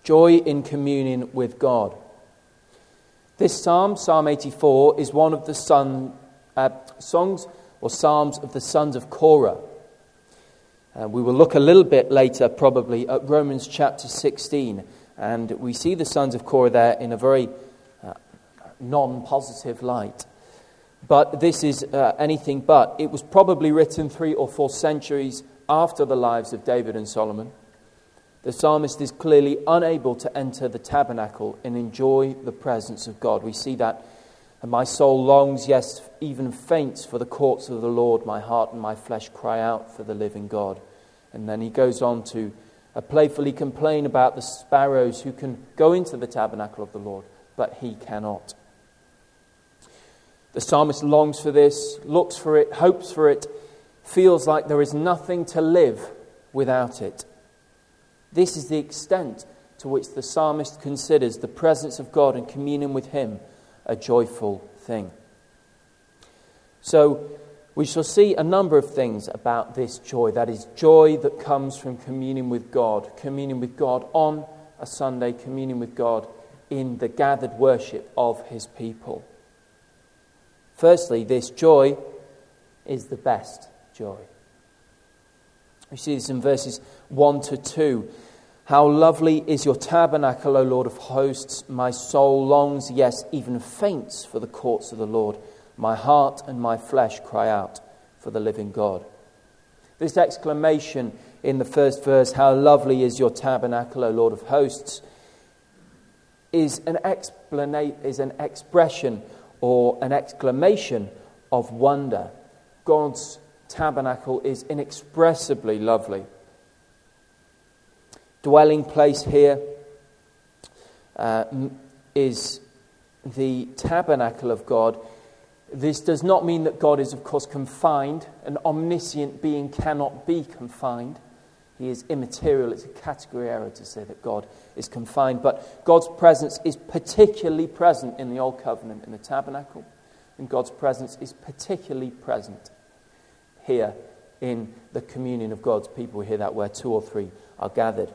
Joy in communion with God. This psalm, Psalm 84, is one of the songs or psalms of the sons of Korah. We will look a little bit later probably at Romans chapter 16, and we see the sons of Korah there in a very non-positive light. But this is anything but. It was probably written 3 or 4 centuries after the lives of David and Solomon. The psalmist is clearly unable to enter the tabernacle and enjoy the presence of God. We see that, and my soul longs, yes, even faints for the courts of the Lord. My heart and my flesh cry out for the living God. And then he goes on to playfully complain about the sparrows who can go into the tabernacle of the Lord, but he cannot. The psalmist longs for this, looks for it, hopes for it, feels like there is nothing to live without it. This is the extent to which the psalmist considers the presence of God and communion with him a joyful thing. So we shall see a number of things about this joy. That is, joy that comes from communion with God on a Sunday, communion with God in the gathered worship of his people. Firstly, this joy is the best joy. We see this in verses 1 to 2. How lovely is your tabernacle, O Lord of hosts. My soul longs, yes, even faints for the courts of the Lord. My heart and my flesh cry out for the living God. This exclamation in the first verse, how lovely is your tabernacle, O Lord of hosts, is an expression or an exclamation of wonder. God's tabernacle is inexpressibly lovely. Dwelling place here is the tabernacle of God. This does not mean that God is, of course, confined. An omniscient being cannot be confined. He is immaterial. It's a category error to say that God is confined. But God's presence is particularly present in the Old Covenant, in the tabernacle. And God's presence is particularly present here in the communion of God's people. We hear that where 2 or 3 are gathered.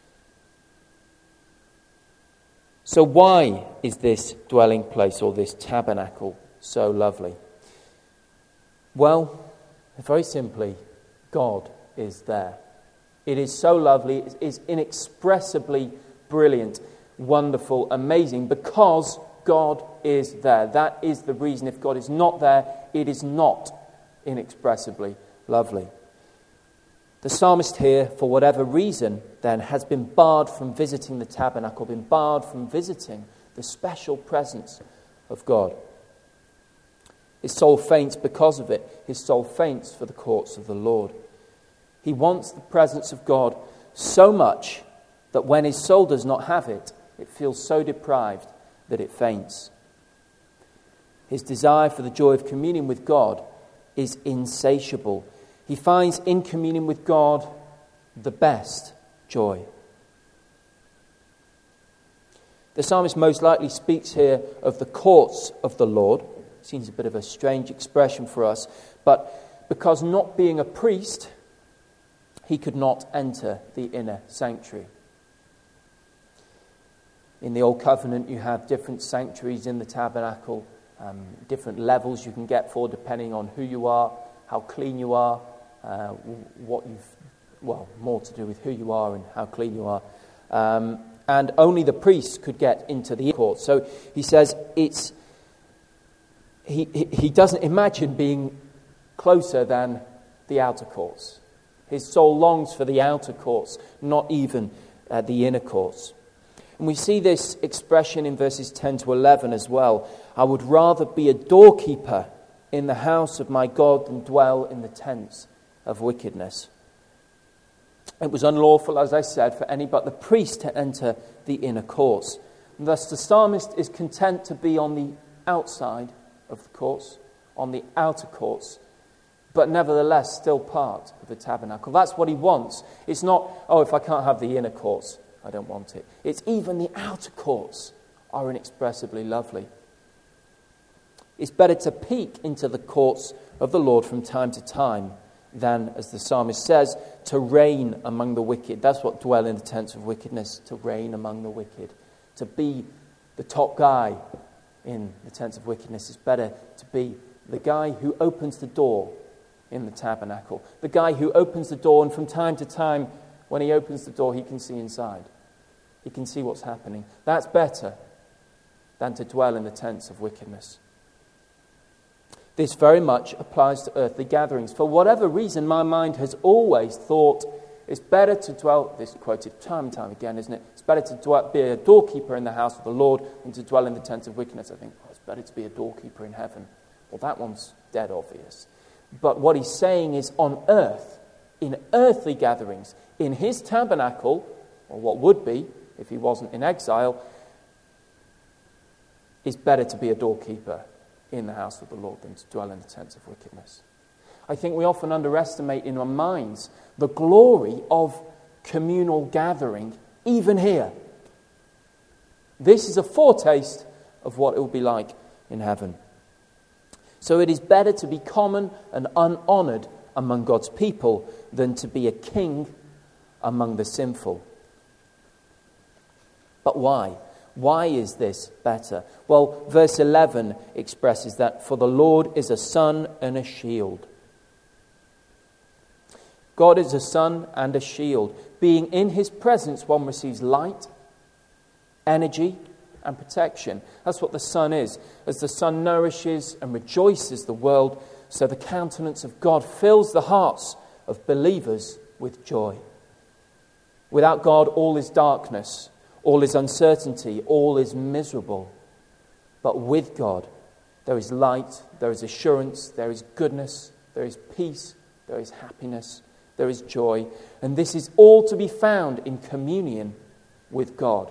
So why is this dwelling place or this tabernacle so lovely? Well, very simply, God is there. It is so lovely, it is inexpressibly brilliant, wonderful, amazing, because God is there. That is the reason. If God is not there, it is not inexpressibly lovely. The psalmist here, for whatever reason, then, has been barred from visiting the tabernacle, been barred from visiting the special presence of God. His soul faints because of it. His soul faints for the courts of the Lord. He wants the presence of God so much that when his soul does not have it, it feels so deprived that it faints. His desire for the joy of communion with God is insatiable. He finds in communion with God the best joy. The psalmist most likely speaks here of the courts of the Lord. Seems a bit of a strange expression for us, but because not being a priest, he could not enter the inner sanctuary. In the Old Covenant, you have different sanctuaries in the tabernacle, different levels you can get for depending on who you are, how clean you are, more to do with who you are and how clean you are. And only the priests could get into the court. So he says he doesn't imagine being closer than the outer courts. His soul longs for the outer courts, not even the inner courts. And we see this expression in verses 10 to 11 as well. I would rather be a doorkeeper in the house of my God than dwell in the tents of wickedness. It was unlawful, as I said, for any but the priest to enter the inner courts. And thus the psalmist is content to be on the outside of the courts, on the outer courts, but nevertheless still part of the tabernacle. That's what he wants. It's not, if I can't have the inner courts, I don't want it. It's even the outer courts are inexpressibly lovely. It's better to peek into the courts of the Lord from time to time than, as the psalmist says, to reign among the wicked. That's what dwell in the tents of wickedness, to reign among the wicked. To be the top guy in the tents of wickedness is better to be the guy who opens the door in the tabernacle. The guy who opens the door, and from time to time, when he opens the door, he can see inside. He can see what's happening. That's better than to dwell in the tents of wickedness. This very much applies to earthly gatherings. For whatever reason, my mind has always thought it's better to dwell, this is quoted time and time again, isn't it? It's better to be a doorkeeper in the house of the Lord than to dwell in the tents of wickedness. I think, it's better to be a doorkeeper in heaven. Well, that one's dead obvious. But what he's saying is on earth, in earthly gatherings, in his tabernacle, or what would be if he wasn't in exile, it's better to be a doorkeeper in the house of the Lord than to dwell in the tents of wickedness. I think we often underestimate in our minds the glory of communal gathering, even here. This is a foretaste of what it will be like in heaven. So it is better to be common and unhonoured among God's people than to be a king among the sinful. But why? Why is this better? Well, verse 11 expresses that, for the Lord is a sun and a shield. God is a sun and a shield. Being in his presence, one receives light, energy, and protection. That's what the sun is. As the sun nourishes and rejoices the world, so the countenance of God fills the hearts of believers with joy. Without God, all is darkness, all is uncertainty, all is miserable. But with God, there is light, there is assurance, there is goodness, there is peace, there is happiness, there is joy. And this is all to be found in communion with God.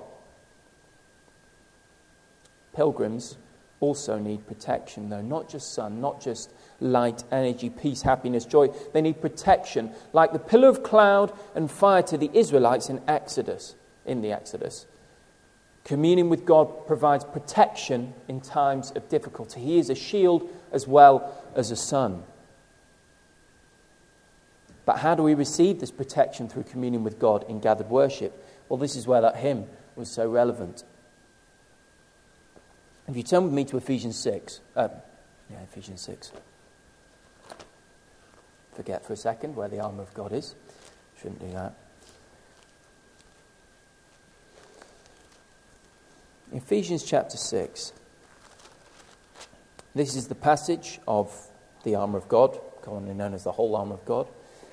Pilgrims also need protection, though, not just sun, not just light, energy, peace, happiness, joy. They need protection, like the pillar of cloud and fire to the Israelites in the Exodus. Communion with God provides protection in times of difficulty. He is a shield as well as a sun. But how do we receive this protection through communion with God in gathered worship? Well, this is where that hymn was so relevant. If you turn with me to Ephesians 6. Ephesians 6. Forget for a second where the armour of God is. Shouldn't do that. Ephesians chapter 6. This is the passage of the armour of God, commonly known as the whole armour of God.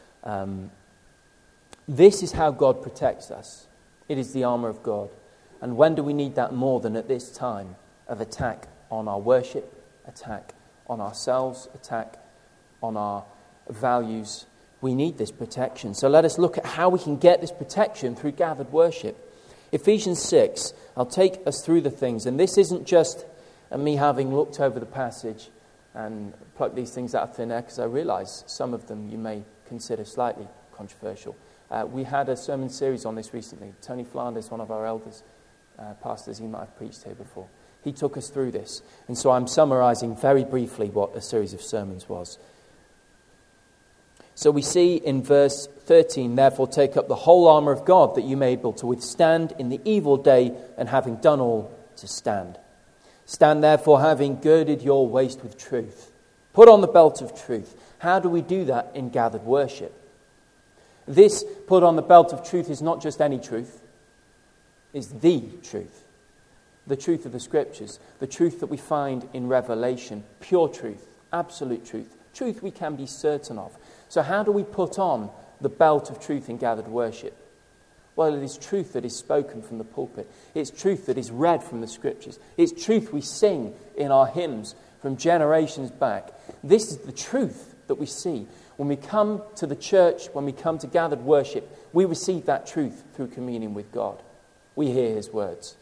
This is how God protects us. It is the armour of God. And when do we need that more than at this time of attack on our worship, attack on ourselves, attack on our values? We need this protection. So let us look at how we can get this protection through gathered worship. Ephesians 6, I'll take us through the things. And this isn't just me having looked over the passage and plucked these things out of thin air, because I realise some of them you may consider slightly controversial. We had a sermon series on this recently. Tony Flanders, one of our elders, pastors, he might have preached here before. He took us through this. And so I'm summarising very briefly what a series of sermons was. So we see in verse 13, therefore take up the whole armour of God, that you may be able to withstand in the evil day, and having done all, to stand. Stand therefore, having girded your waist with truth. Put on the belt of truth. How do we do that in gathered worship? This put on the belt of truth is not just any truth. It's the truth. The truth of the Scriptures. The truth that we find in Revelation. Pure truth. Absolute truth. Truth we can be certain of. So how do we put on the belt of truth in gathered worship? Well, it is truth that is spoken from the pulpit. It's truth that is read from the Scriptures. It's truth we sing in our hymns from generations back. This is the truth that we see. When we come to the church, when we come to gathered worship, we receive that truth through communion with God. We hear his words.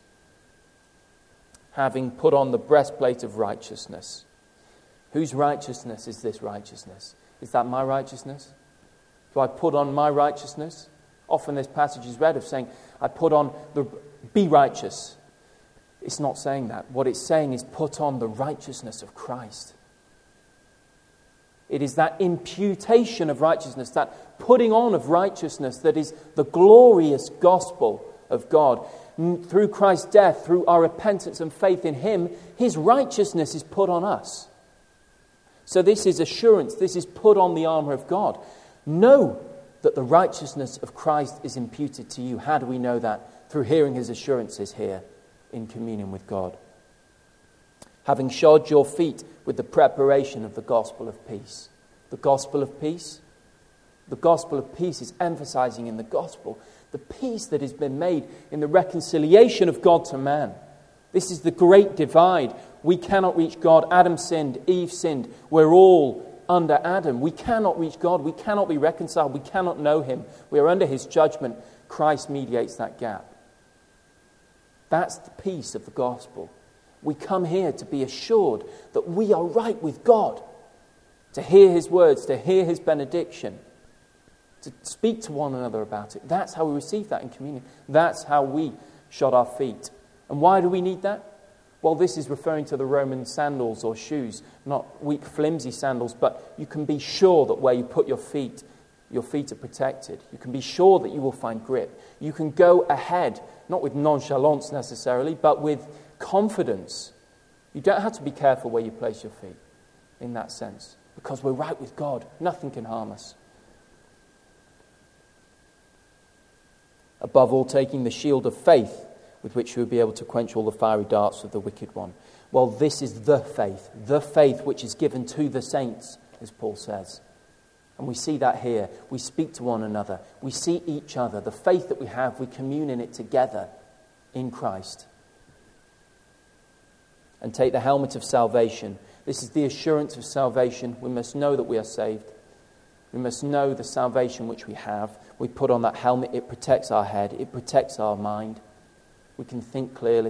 Having put on the breastplate of righteousness. Whose righteousness is this righteousness? Is that my righteousness? Do I put on my righteousness? Often this passage is read of saying, I put on be righteous. It's not saying that. What it's saying is put on the righteousness of Christ. It is that imputation of righteousness, that putting on of righteousness that is the glorious gospel of God. Through Christ's death, through our repentance and faith in him, his righteousness is put on us. So this is assurance. This is put on the armor of God. Know that the righteousness of Christ is imputed to you. How do we know that? Through hearing his assurances here in communion with God. Having shod your feet with the preparation of the gospel of peace. The gospel of peace? The gospel of peace is emphasizing in the gospel the peace that has been made in the reconciliation of God to man. This is the great divide. We cannot reach God. Adam sinned, Eve sinned. We're all under Adam. We cannot reach God. We cannot be reconciled. We cannot know him. We are under his judgment. Christ mediates that gap. That's the peace of the gospel. We come here to be assured that we are right with God, to hear his words, to hear his benediction, to speak to one another about it. That's how we receive that in communion. That's how we shod our feet. And why do we need that? Well, this is referring to the Roman sandals or shoes, not weak, flimsy sandals, but you can be sure that where you put your feet are protected. You can be sure that you will find grip. You can go ahead, not with nonchalance necessarily, but with confidence. You don't have to be careful where you place your feet in that sense, because we're right with God. Nothing can harm us. Above all, taking the shield of faith, with which you will be able to quench all the fiery darts of the wicked one. Well, this is the faith which is given to the saints, as Paul says. And we see that here. We speak to one another. We see each other. The faith that we have, we commune in it together in Christ. And take the helmet of salvation. This is the assurance of salvation. We must know that we are saved. We must know the salvation which we have. We put on that helmet. It protects our head. It protects our mind. We can think clearly.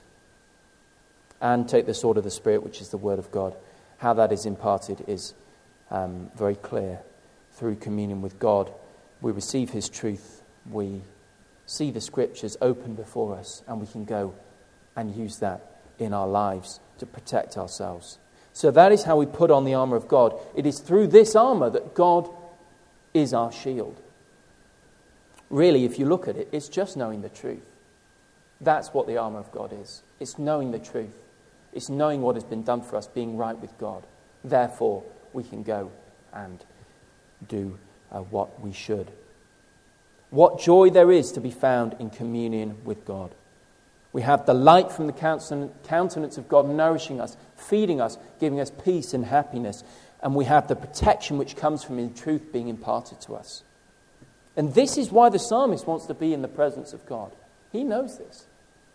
And take the sword of the Spirit, which is the word of God. How that is imparted is very clear. Through communion with God, we receive his truth. We see the scriptures open before us, and we can go and use that in our lives to protect ourselves. So that is how we put on the armor of God. It is through this armor that God is our shield. Really, if you look at it, it's just knowing the truth. That's what the armor of God is. It's knowing the truth. It's knowing what has been done for us, being right with God. Therefore, we can go and do what we should. What joy there is to be found in communion with God. We have the light from the countenance of God nourishing us, feeding us, giving us peace and happiness. And we have the protection which comes from his truth being imparted to us. And this is why the psalmist wants to be in the presence of God. He knows this.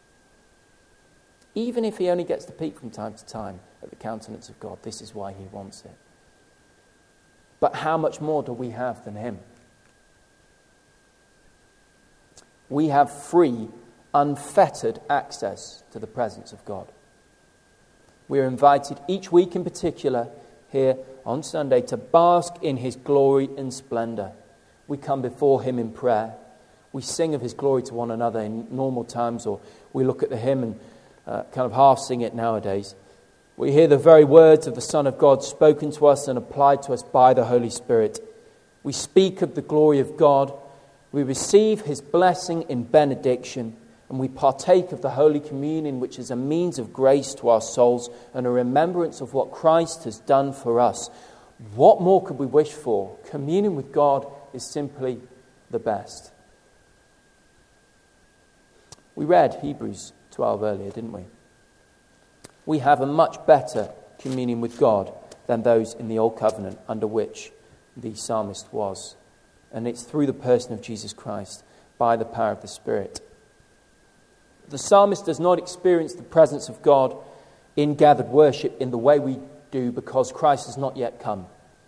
Even if he only gets to peek from time to time at the countenance of God, this is why he wants it. But how much more do we have than him? We have free, unfettered access to the presence of God. We are invited each week in particular here on Sunday to bask in his glory and splendor. We come before him in prayer. We sing of his glory to one another in normal times, or we look at the hymn and kind of half sing it nowadays. We hear the very words of the Son of God spoken to us and applied to us by the Holy Spirit. We speak of the glory of God. We receive his blessing in benediction, and we partake of the Holy Communion, which is a means of grace to our souls and a remembrance of what Christ has done for us. What more could we wish for? Communion with God is simply the best. We read Hebrews 12 earlier, didn't we? We have a much better communion with God than those in the Old Covenant under which the psalmist was. And it's through the person of Jesus Christ, by the power of the Spirit. The psalmist does not experience the presence of God in gathered worship in the way we do because Christ has not yet come.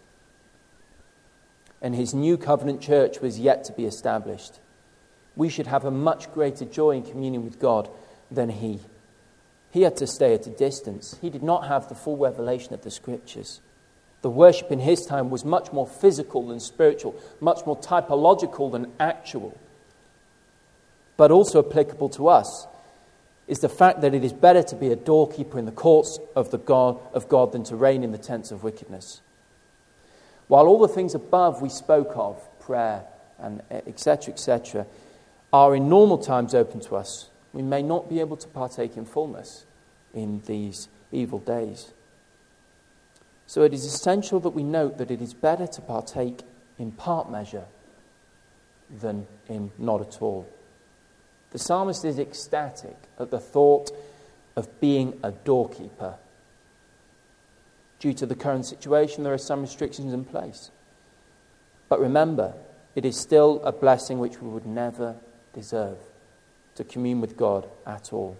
And his new covenant church was yet to be established. We should have a much greater joy in communion with God than he. He had to stay at a distance. He did not have the full revelation of the Scriptures. The worship in his time was much more physical than spiritual, much more typological than actual. But also applicable to us is the fact that it is better to be a doorkeeper in the courts of God than to reign in the tents of wickedness. While all the things above we spoke of, prayer and etc., are in normal times open to us, we may not be able to partake in fullness in these evil days. So it is essential that we note that it is better to partake in part measure than in not at all. The psalmist is ecstatic at the thought of being a doorkeeper. Due to the current situation, there are some restrictions in place. But remember, it is still a blessing which we would never deserve, to commune with God at all.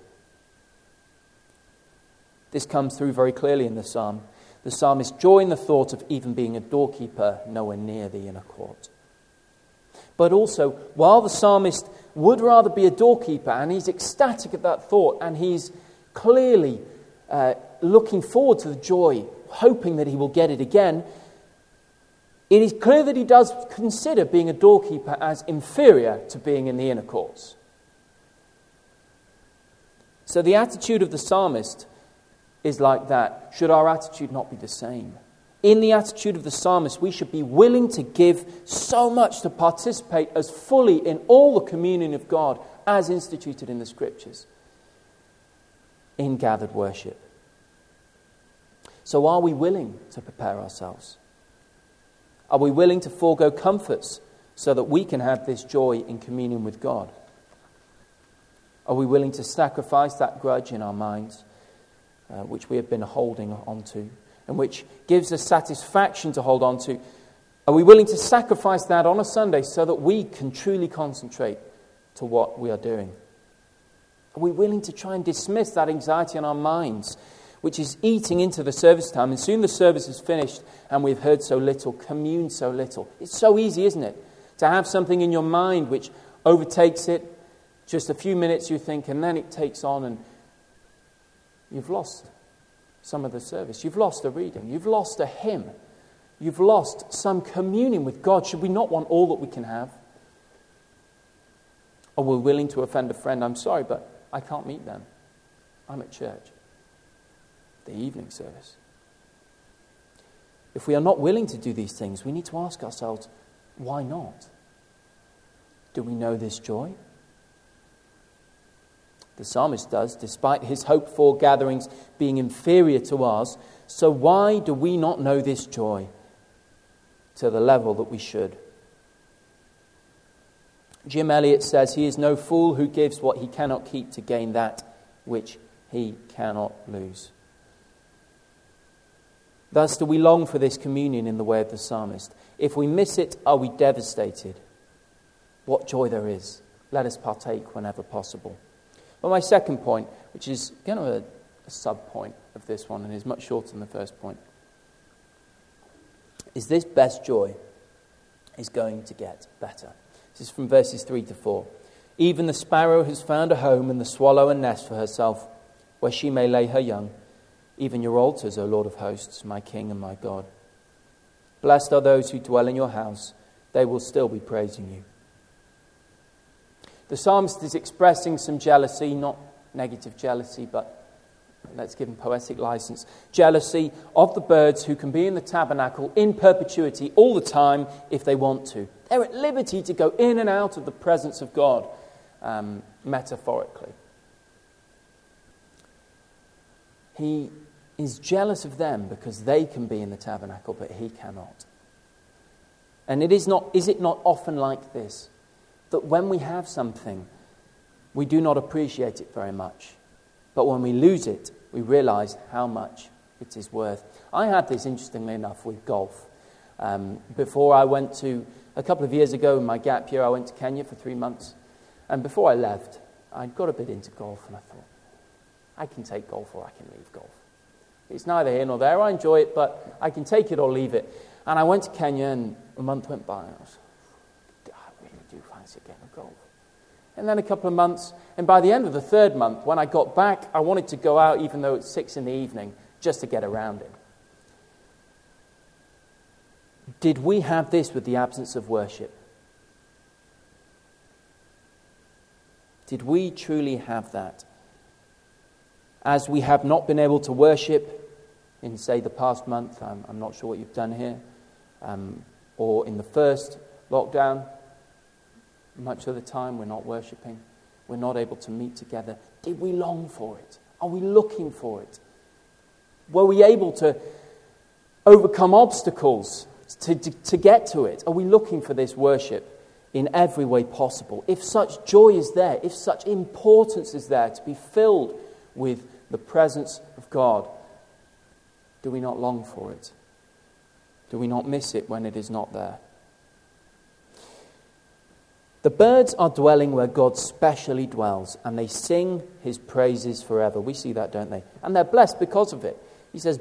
This comes through very clearly in the psalm. The psalmist joy in the thought of even being a doorkeeper nowhere near the inner court. But also, while the psalmist would rather be a doorkeeper, and he's ecstatic at that thought, and he's clearly looking forward to the joy, hoping that he will get it again, it is clear that he does consider being a doorkeeper as inferior to being in the inner courts. So the attitude of the psalmist is like that. Should our attitude not be the same? In the attitude of the psalmist, we should be willing to give so much to participate as fully in all the communion of God as instituted in the Scriptures in gathered worship. So are we willing to prepare ourselves? Are we willing to forego comforts so that we can have this joy in communion with God? Are we willing to sacrifice that grudge in our minds, which we have been holding on to, and which gives us satisfaction to hold on to? Are we willing to sacrifice that on a Sunday so that we can truly concentrate to what we are doing? Are we willing to try and dismiss that anxiety in our minds, which is eating into the service time? And soon the service is finished and we've heard so little, communed so little. It's so easy, isn't it, to have something in your mind which overtakes it. Just a few minutes you think, and then it takes on, and you've lost some of the service. You've lost a reading. You've lost a hymn. You've lost some communion with God. Should we not want all that we can have? Or we're willing to offend a friend. I'm sorry, but I can't meet them. I'm at church. The evening service. If we are not willing to do these things, we need to ask ourselves, why not? Do we know this joy? The psalmist does, despite his hoped-for gatherings being inferior to ours. So why do we not know this joy to the level that we should? Jim Elliot says, he is no fool who gives what he cannot keep to gain that which he cannot lose. Thus do we long for this communion in the way of the psalmist. If we miss it, are we devastated? What joy there is. Let us partake whenever possible. Well, my second point, which is kind of a sub-point of this one and is much shorter than the first point, is this best joy is going to get better. This is from verses 3 to 4. Even the sparrow has found a home and the swallow a nest for herself, where she may lay her young. Even your altars, O Lord of hosts, my King and my God. Blessed are those who dwell in your house. They will still be praising you. The psalmist is expressing some jealousy, not negative jealousy, but let's give him poetic license. Jealousy of the birds who can be in the tabernacle in perpetuity all the time if they want to. They're at liberty to go in and out of the presence of God, metaphorically. He is jealous of them because they can be in the tabernacle, but he cannot. And is it not often like this? That when we have something, we do not appreciate it very much. But when we lose it, we realize how much it is worth. I had this, interestingly enough, with golf. Before I went to, a couple of years ago, in my gap year, I went to Kenya for 3 months. And before I left, I'd got a bit into golf, and I thought, I can take golf or I can leave golf. It's neither here nor there. I enjoy it, but I can take it or leave it. And I went to Kenya, and a month went by, and I really do fancy a game of golf. And then a couple of months, and by the end of the third month, when I got back, I wanted to go out, even though it's 6 p.m, just to get around it. Did we have this with the absence of worship? Did we truly have that? As we have not been able to worship in, say, the past month, I'm not sure what you've done here, or in the first lockdown, much of the time we're not worshipping, we're not able to meet together. Did we long for it? Are we looking for it? Were we able to overcome obstacles to get to it? Are we looking for this worship in every way possible? If such joy is there, if such importance is there to be filled with the presence of God, do we not long for it? Do we not miss it when it is not there? The birds are dwelling where God specially dwells, and they sing his praises forever. We see that, don't they? And they're blessed because of it. He says,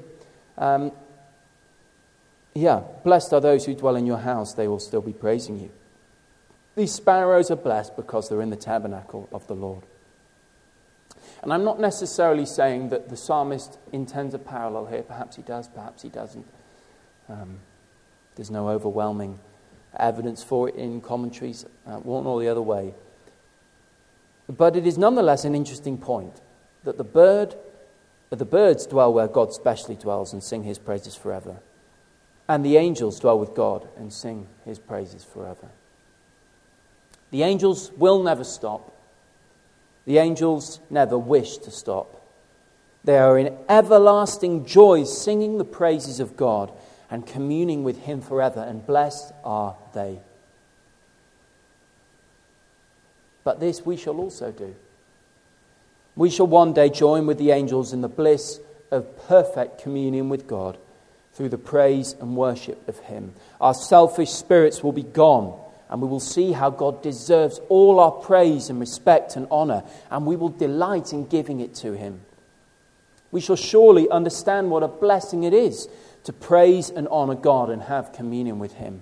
blessed are those who dwell in your house, they will still be praising you. These sparrows are blessed because they're in the tabernacle of the Lord. And I'm not necessarily saying that the psalmist intends a parallel here. Perhaps he does, perhaps he doesn't. There's no overwhelming evidence for it in commentaries, one or the other way. But it is nonetheless an interesting point that the birds dwell where God specially dwells and sing his praises forever. And the angels dwell with God and sing his praises forever. The angels will never stop. The angels never wish to stop. They are in everlasting joy singing the praises of God and communing with him forever, and blessed are they. But this we shall also do. We shall one day join with the angels in the bliss of perfect communion with God through the praise and worship of him. Our selfish spirits will be gone, and we will see how God deserves all our praise and respect and honor, and we will delight in giving it to him. We shall surely understand what a blessing it is to praise and honor God and have communion with him.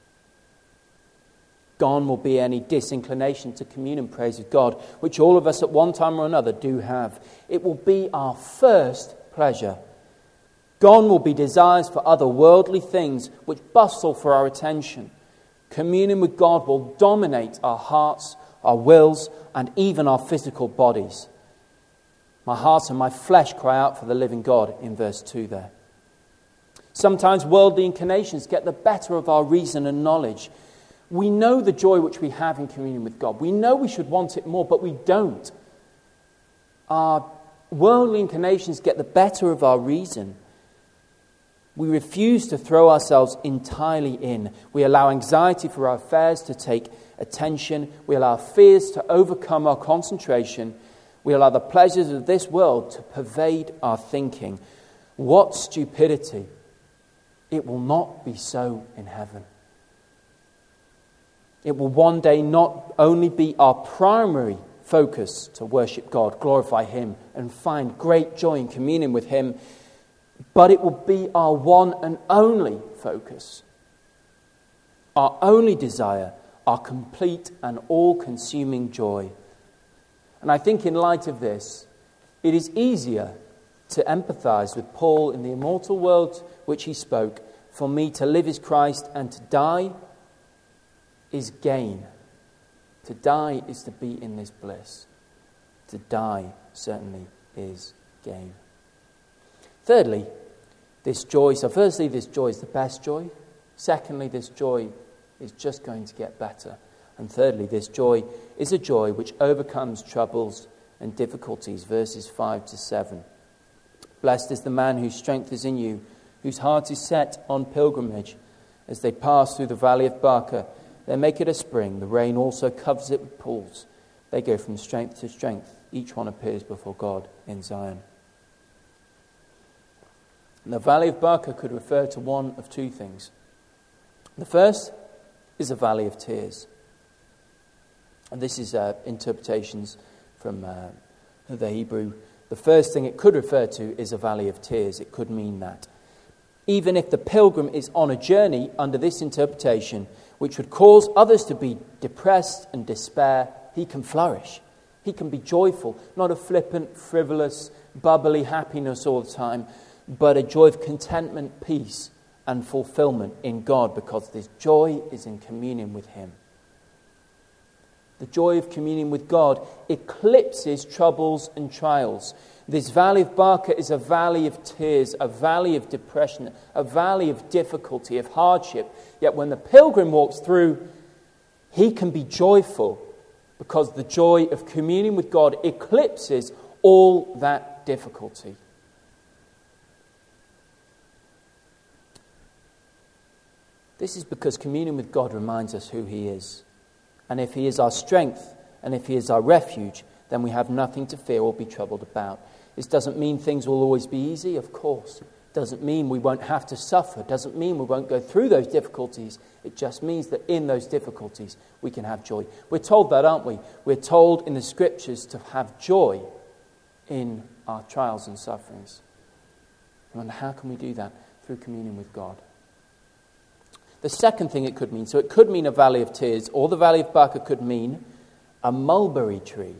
Gone will be any disinclination to commune and praise with God, which all of us at one time or another do have. It will be our first pleasure. Gone will be desires for other worldly things which bustle for our attention. Communion with God will dominate our hearts, our wills, and even our physical bodies. My heart and my flesh cry out for the living God in verse 2 there. Sometimes worldly inclinations get the better of our reason and knowledge. We know the joy which we have in communion with God. We know we should want it more, but we don't. Our worldly inclinations get the better of our reason. We refuse to throw ourselves entirely in. We allow anxiety for our affairs to take attention. We allow fears to overcome our concentration. We allow the pleasures of this world to pervade our thinking. What stupidity! It will not be so in heaven. It will one day not only be our primary focus to worship God, glorify him, and find great joy in communion with him, but it will be our one and only focus, our only desire, our complete and all-consuming joy. And I think in light of this, it is easier to empathize with Paul in the immortal world which he spoke. For me to live is Christ, and to die is gain. To die is to be in this bliss. To die certainly is gain. Thirdly, this joy. So firstly, this joy is the best joy. Secondly, this joy is just going to get better. And thirdly, this joy is a joy which overcomes troubles and difficulties. Verses 5 to 7. Blessed is the man whose strength is in you, whose heart is set on pilgrimage. As they pass through the valley of Baca, they make it a spring. The rain also covers it with pools. They go from strength to strength. Each one appears before God in Zion. And the valley of Baca could refer to one of two things. The first is a valley of tears. And this is interpretations from the Hebrew. The first thing it could refer to is a valley of tears. It could mean that. Even if the pilgrim is on a journey under this interpretation, which would cause others to be depressed and despair, he can flourish. He can be joyful, not a flippant, frivolous, bubbly happiness all the time, but a joy of contentment, peace, and fulfillment in God, because this joy is in communion with him. The joy of communion with God eclipses troubles and trials. This valley of Baca is a valley of tears, a valley of depression, a valley of difficulty, of hardship. Yet when the pilgrim walks through, he can be joyful because the joy of communion with God eclipses all that difficulty. This is because communion with God reminds us who He is. And if He is our strength, and if He is our refuge, then we have nothing to fear or be troubled about. This doesn't mean things will always be easy, of course. It doesn't mean we won't have to suffer. It doesn't mean we won't go through those difficulties. It just means that in those difficulties we can have joy. We're told that, aren't we? We're told in the Scriptures to have joy in our trials and sufferings. And how can we do that? Through communion with God. The second thing it could mean, so it could mean a valley of tears, or the valley of Baca could mean a mulberry tree.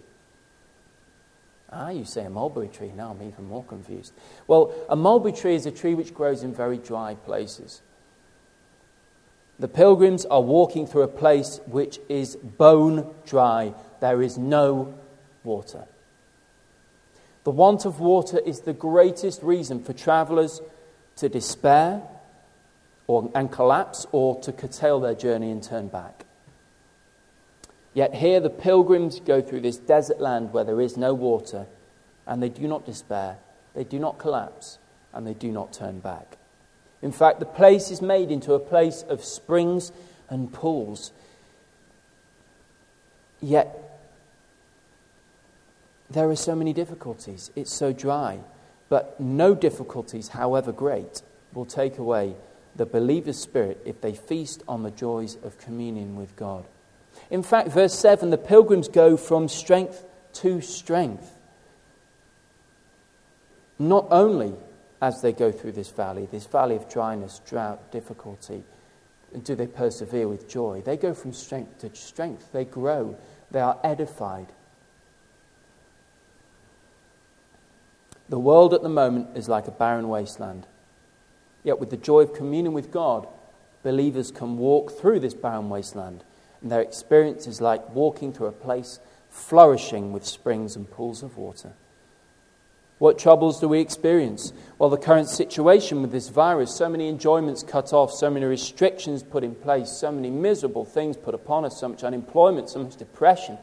You say a mulberry tree. Now I'm even more confused. Well, a mulberry tree is a tree which grows in very dry places. The pilgrims are walking through a place which is bone dry. There is no water. The want of water is the greatest reason for travellers to despair and collapse, or to curtail their journey and turn back. Yet here the pilgrims go through this desert land where there is no water, and they do not despair, they do not collapse, and they do not turn back. In fact, the place is made into a place of springs and pools. Yet there are so many difficulties. It's so dry. But no difficulties, however great, will take away the believer's spirit if they feast on the joys of communion with God. In fact, verse 7, the pilgrims go from strength to strength. Not only as they go through this valley of dryness, drought, difficulty, do they persevere with joy. They go from strength to strength. They grow. They are edified. The world at the moment is like a barren wasteland. Yet with the joy of communion with God, believers can walk through this barren wasteland, and their experience is like walking through a place flourishing with springs and pools of water. What troubles do we experience? Well, the current situation with this virus, so many enjoyments cut off, so many restrictions put in place, so many miserable things put upon us, so much unemployment, so much depression.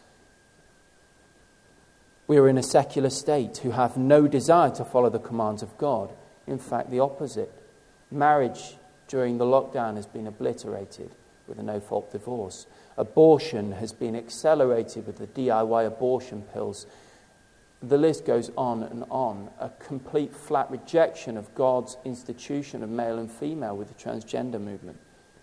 We are in a secular state who have no desire to follow the commands of God. In fact, the opposite. Marriage during the lockdown has been obliterated with a no-fault divorce. Abortion has been accelerated with the DIY abortion pills. The list goes on and on. A complete flat rejection of God's institution of male and female with the transgender movement.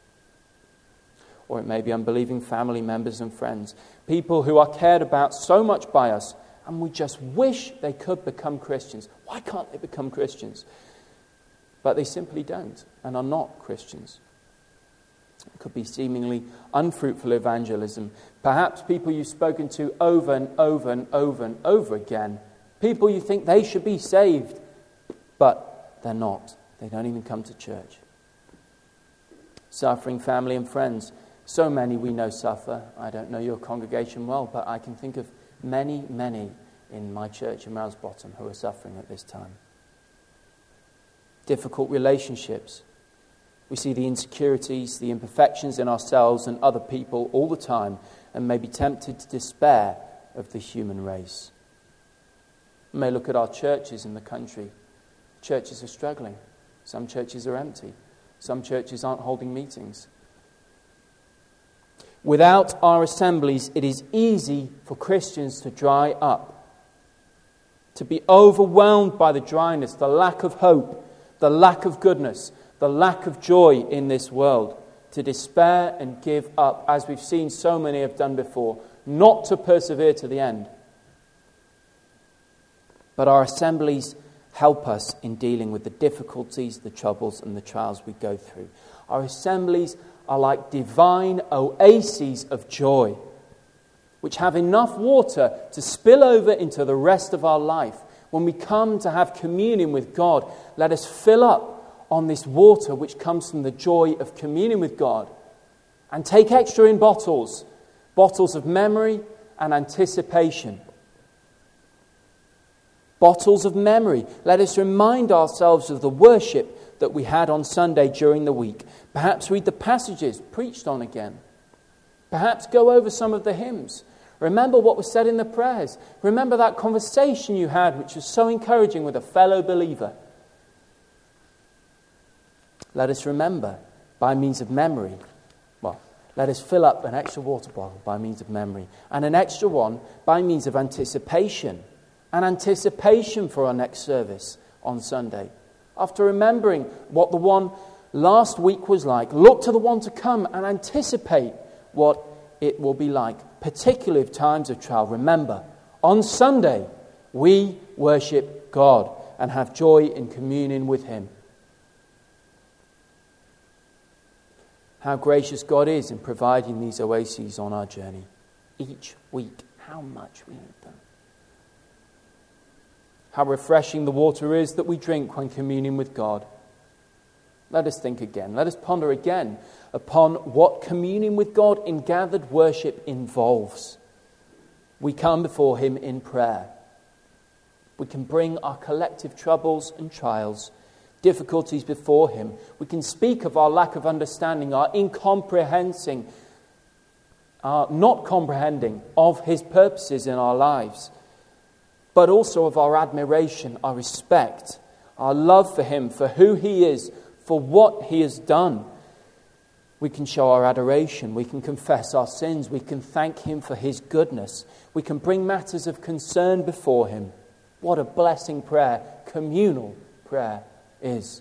Or it may be unbelieving family members and friends. People who are cared about so much by us, and we just wish they could become Christians. Why can't they become Christians? But they simply don't and are not Christians. It could be seemingly unfruitful evangelism. Perhaps people you've spoken to over and over and over and over again. People you think they should be saved, but they're not. They don't even come to church. Suffering family and friends. So many we know suffer. I don't know your congregation well, but I can think of many, many in my church in Ramsbottom who are suffering at this time. Difficult relationships. We see the insecurities, the imperfections in ourselves and other people all the time, and may be tempted to despair of the human race. We may look at our churches in the country. Churches are struggling. Some churches are empty. Some churches aren't holding meetings. Without our assemblies, it is easy for Christians to dry up, to be overwhelmed by the dryness, the lack of hope, the lack of goodness, the lack of joy in this world, to despair and give up, as we've seen so many have done before, not to persevere to the end. But our assemblies help us in dealing with the difficulties, the troubles, and the trials we go through. Our assemblies are like divine oases of joy, which have enough water to spill over into the rest of our life. When we come to have communion with God, let us fill up on this water which comes from the joy of communion with God, and take extra in bottles, Bottles of memory and anticipation. Bottles of memory. Let us remind ourselves of the worship that we had on Sunday during the week. Perhaps read the passages preached on again. Perhaps go over some of the hymns. Remember what was said in the prayers. Remember that conversation you had, which was so encouraging, with a fellow believer. Let us remember by means of memory. Well, let us fill up an extra water bottle by means of memory, and an extra one by means of anticipation. An anticipation for our next service on Sunday. After remembering what the one last week was like, look to the one to come and anticipate what it will be like, particularly of times of trial. Remember, on Sunday, we worship God and have joy in communion with Him. How gracious God is in providing these oases on our journey. Each week, how much we need them. How refreshing the water is that we drink when communing with God. Let us think again. Let us ponder again upon what communion with God in gathered worship involves. We come before Him in prayer. We can bring our collective troubles and trials, difficulties before Him. We can speak of our lack of understanding, our incomprehending, our not comprehending of His purposes in our lives, but also of our admiration, our respect, our love for Him, for who He is, for what He has done. We can show our adoration. We can confess our sins. We can thank Him for His goodness. We can bring matters of concern before Him. What a blessing prayer, communal prayer is.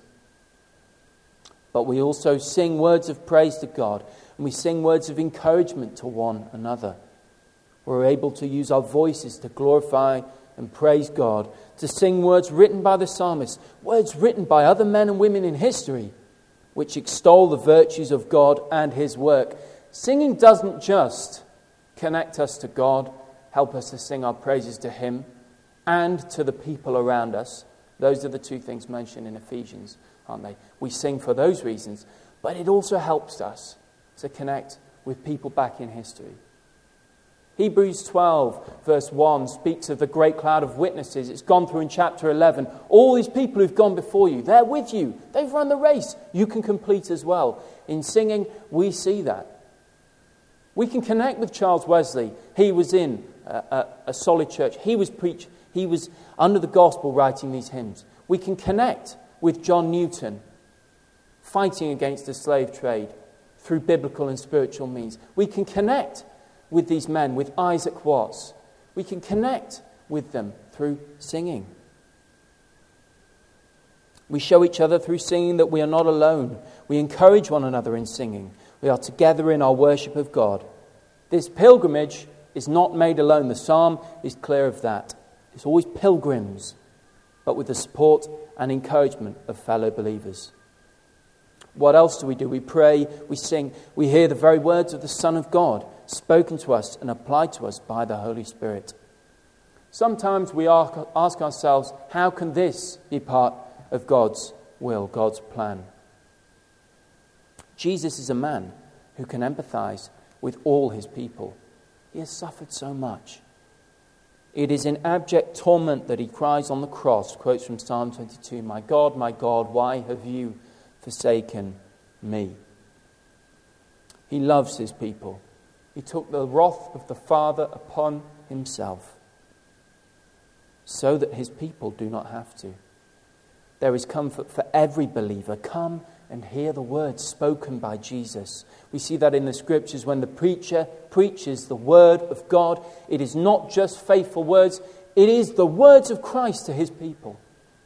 But we also sing words of praise to God, and we sing words of encouragement to one another. We're able to use our voices to glorify and praise God, to sing words written by the psalmist, words written by other men and women in history, which extol the virtues of God and His work. Singing doesn't just connect us to God, help us to sing our praises to Him and to the people around us. Those are the two things mentioned in Ephesians, aren't they? We sing for those reasons, but it also helps us to connect with people back in history. Hebrews 12, verse 1, speaks of the great cloud of witnesses. It's gone through in chapter 11. All these people who've gone before you, they're with you. They've run the race. You can complete as well. In singing, we see that. We can connect with Charles Wesley. He was in a solid church. He was under the gospel writing these hymns. We can connect with John Newton, fighting against the slave trade through biblical and spiritual means. We can connect with these men, with Isaac Watts. We can connect with them through singing. We show each other through singing that we are not alone. We encourage one another in singing. We are together in our worship of God. This pilgrimage is not made alone. The psalm is clear of that. It's always pilgrims, but with the support and encouragement of fellow believers. What else do? We pray, we sing, we hear the very words of the Son of God, spoken to us and applied to us by the Holy Spirit. Sometimes we ask ourselves, how can this be part of God's will, God's plan? Jesus is a man who can empathize with all His people. He has suffered so much. It is in abject torment that He cries on the cross, quotes from Psalm 22, my God, why have you forsaken me? He loves His people. He took the wrath of the Father upon Himself so that His people do not have to. There is comfort for every believer. Come and hear the words spoken by Jesus. We see that in the Scriptures when the preacher preaches the Word of God. It is not just faithful words, it is the words of Christ to His people.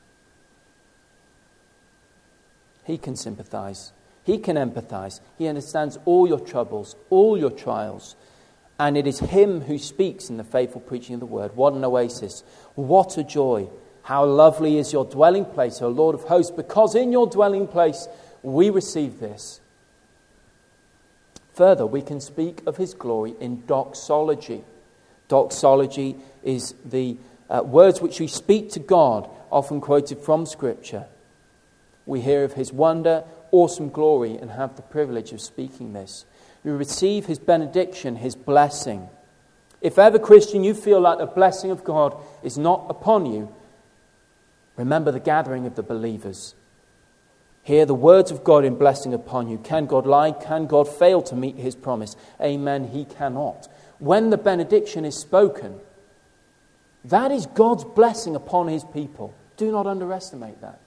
He can sympathize. He can empathize. He understands all your troubles, all your trials. And it is Him who speaks in the faithful preaching of the Word. What an oasis. What a joy. How lovely is your dwelling place, O Lord of hosts, because in your dwelling place we receive this. Further, we can speak of His glory in doxology. Doxology is the words which we speak to God, often quoted from Scripture. We hear of His wonder, awesome glory, and have the privilege of speaking this. You receive his benediction, his blessing. If ever, Christian, you feel like the blessing of God is not upon you, remember the gathering of the believers. Hear the words of God in blessing upon you. Can God lie? Can God fail to meet his promise? Amen, he cannot. When the benediction is spoken, that is God's blessing upon his people. Do not underestimate that.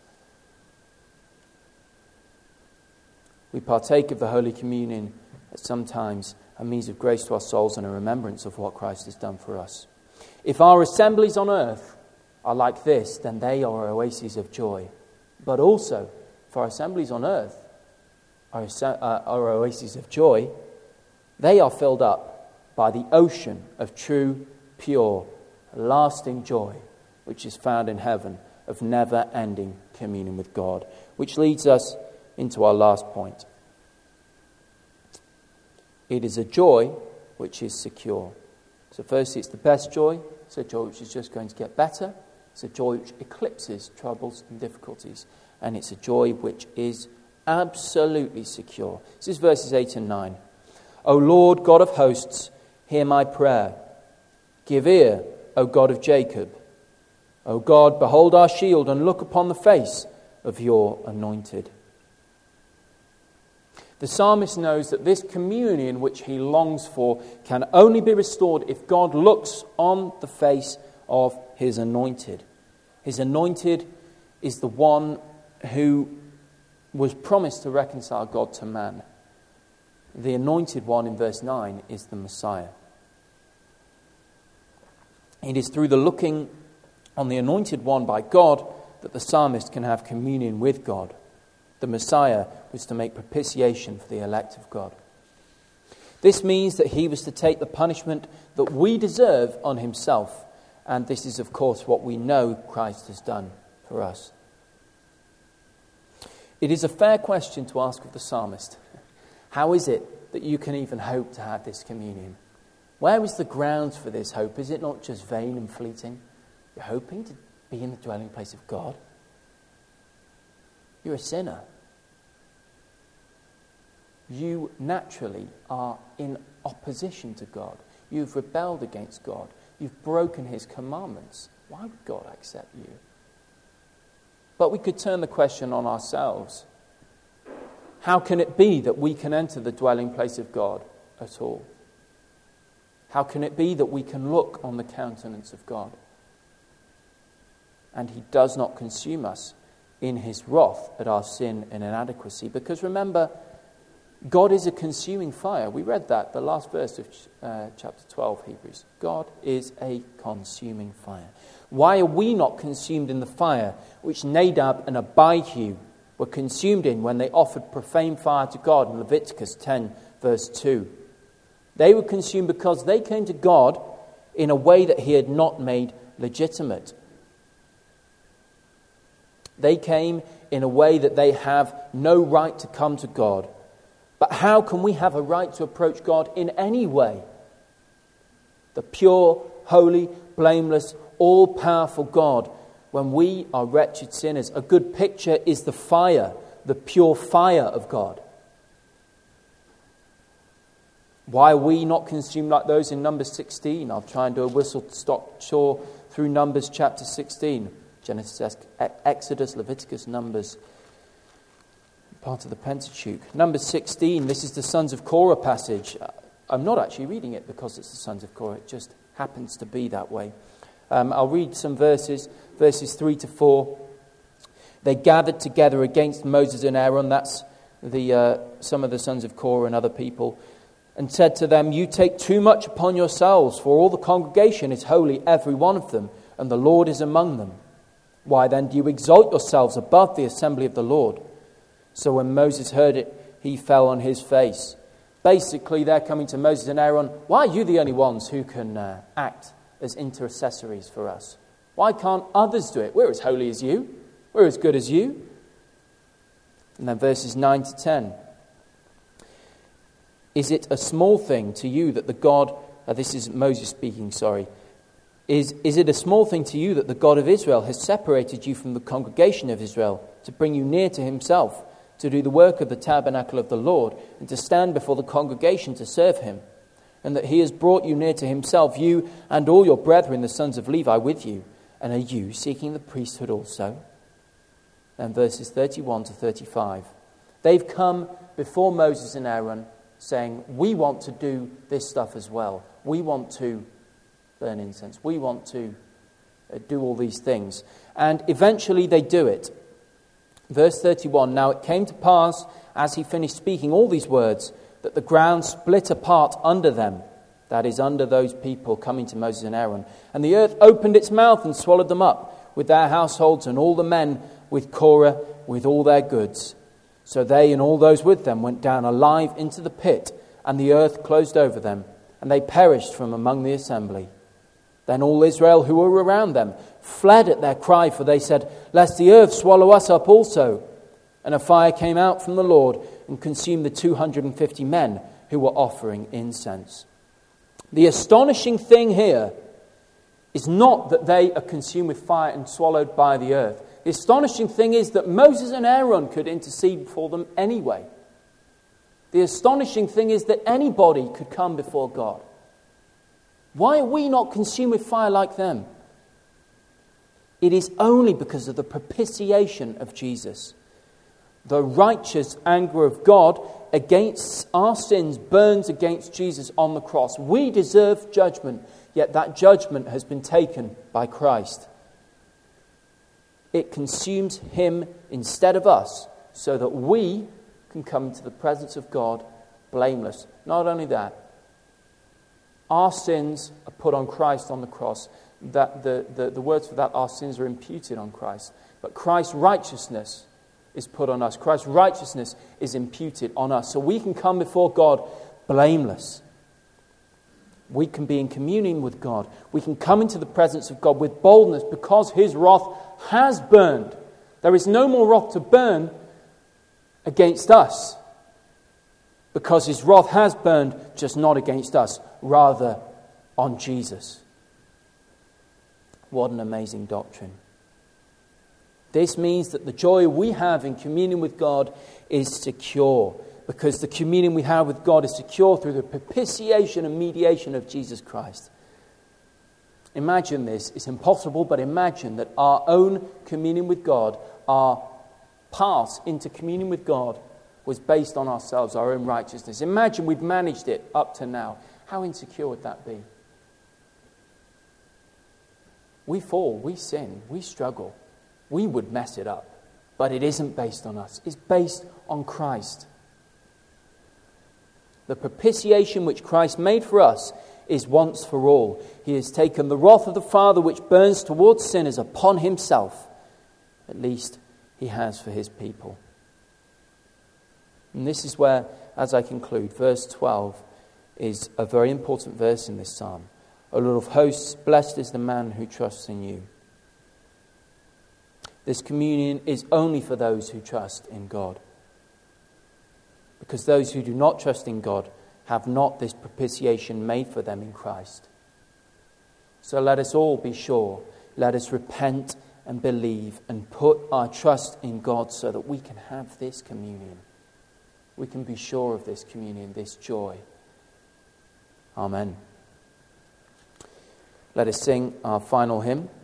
We partake of the Holy Communion as sometimes a means of grace to our souls and a remembrance of what Christ has done for us. If our assemblies on earth are like this, then they are oases of joy. But also, if our assemblies on earth are oases of joy, they are filled up by the ocean of true, pure, lasting joy, which is found in heaven, of never-ending communion with God. Which leads us into our last point. It is a joy which is secure. So firstly, it's the best joy. It's a joy which is just going to get better. It's a joy which eclipses troubles and difficulties. And it's a joy which is absolutely secure. This is verses 8 and 9. O Lord, God of hosts, hear my prayer. Give ear, O God of Jacob. O God, behold our shield and look upon the face of your anointed. The psalmist knows that this communion which he longs for can only be restored if God looks on the face of his anointed. His anointed is the one who was promised to reconcile God to man. The anointed one in verse 9 is the Messiah. It is through the looking on the anointed one by God that the psalmist can have communion with God. The Messiah was to make propitiation for the elect of God. This means that he was to take the punishment that we deserve on himself. And this is, of course, what we know Christ has done for us. It is a fair question to ask of the psalmist. How is it that you can even hope to have this communion? Where is the grounds for this hope? Is it not just vain and fleeting? You're hoping to be in the dwelling place of God? You're a sinner. You naturally are in opposition to God. You've rebelled against God. You've broken his commandments. Why would God accept you? But we could turn the question on ourselves. How can it be that we can enter the dwelling place of God at all? How can it be that we can look on the countenance of God and he does not consume us in his wrath at our sin and inadequacy? Because remember, God is a consuming fire. We read that, the last verse of chapter 12, Hebrews. God is a consuming fire. Why are we not consumed in the fire which Nadab and Abihu were consumed in when they offered profane fire to God in Leviticus 10, verse 2? They were consumed because they came to God in a way that he had not made legitimate. They came in a way that they have no right to come to God. But how can we have a right to approach God in any way? The pure, holy, blameless, all-powerful God, when we are wretched sinners. A good picture is the fire, the pure fire of God. Why are we not consumed like those in Numbers 16? I'll try and do a whistle-stop tour through Numbers chapter 16. Genesis, Exodus, Leviticus, Numbers, part of the Pentateuch. Numbers 16, this is the sons of Korah passage. I'm not actually reading it because it's the sons of Korah. It just happens to be that way. I'll read some verses 3 to 4. They gathered together against Moses and Aaron, that's some of the sons of Korah and other people, and said to them, "You take too much upon yourselves, for all the congregation is holy, every one of them, and the Lord is among them. Why then do you exalt yourselves above the assembly of the Lord?" So when Moses heard it, he fell on his face. Basically, they're coming to Moses and Aaron, why are you the only ones who can act as intercessories for us? Why can't others do it? We're as holy as you. We're as good as you. And then verses 9 to 10. Is it a small thing to you that the God... this is Moses speaking, sorry. Is it a small thing to you that the God of Israel has separated you from the congregation of Israel to bring you near to himself, to do the work of the tabernacle of the Lord, and to stand before the congregation to serve him, and that he has brought you near to himself, you and all your brethren, the sons of Levi, with you. And are you seeking the priesthood also?" And verses 31 to 35. They've come before Moses and Aaron saying, "We want to do this stuff as well. We want to burn incense. We want to do all these things." And eventually they do it. Verse 31, "Now it came to pass, as he finished speaking all these words, that the ground split apart under them," that is, under those people coming to Moses and Aaron, "and the earth opened its mouth and swallowed them up, with their households and all the men with Korah, with all their goods. So they and all those with them went down alive into the pit, and the earth closed over them, and they perished from among the assembly. Then all Israel who were around them fled at their cry, for they said, 'Lest the earth swallow us up also.' And a fire came out from the Lord and consumed the 250 men who were offering incense." The astonishing thing here is not that they are consumed with fire and swallowed by the earth. The astonishing thing is that Moses and Aaron could intercede for them anyway. The astonishing thing is that anybody could come before God. Why are we not consumed with fire like them? It is only because of the propitiation of Jesus. The righteous anger of God against our sins burns against Jesus on the cross. We deserve judgment, yet that judgment has been taken by Christ. It consumes him instead of us, so that we can come into the presence of God blameless. Not only that, our sins are put on Christ on the cross. That the words for that, our sins are imputed on Christ. But Christ's righteousness is put on us. Christ's righteousness is imputed on us. So we can come before God blameless. We can be in communion with God. We can come into the presence of God with boldness because his wrath has burned. There is no more wrath to burn against us, because his wrath has burned, just not against us, rather on Jesus. What an amazing doctrine. This means that the joy we have in communion with God is secure, because the communion we have with God is secure through the propitiation and mediation of Jesus Christ. Imagine this. It's impossible, but imagine that our own communion with God, our path into communion with God, was based on ourselves, our own righteousness. Imagine we've managed it up to now. How insecure would that be? We fall, we sin, we struggle. We would mess it up. But it isn't based on us. It's based on Christ. The propitiation which Christ made for us is once for all. He has taken the wrath of the Father which burns towards sinners upon himself. At least he has for his people. And this is where, as I conclude, verse 12 is a very important verse in this psalm. O Lord of hosts, blessed is the man who trusts in you. This communion is only for those who trust in God. Because those who do not trust in God have not this propitiation made for them in Christ. So let us all be sure. Let us repent and believe and put our trust in God so that we can have this communion. We can be sure of this communion, this joy. Amen. Let us sing our final hymn.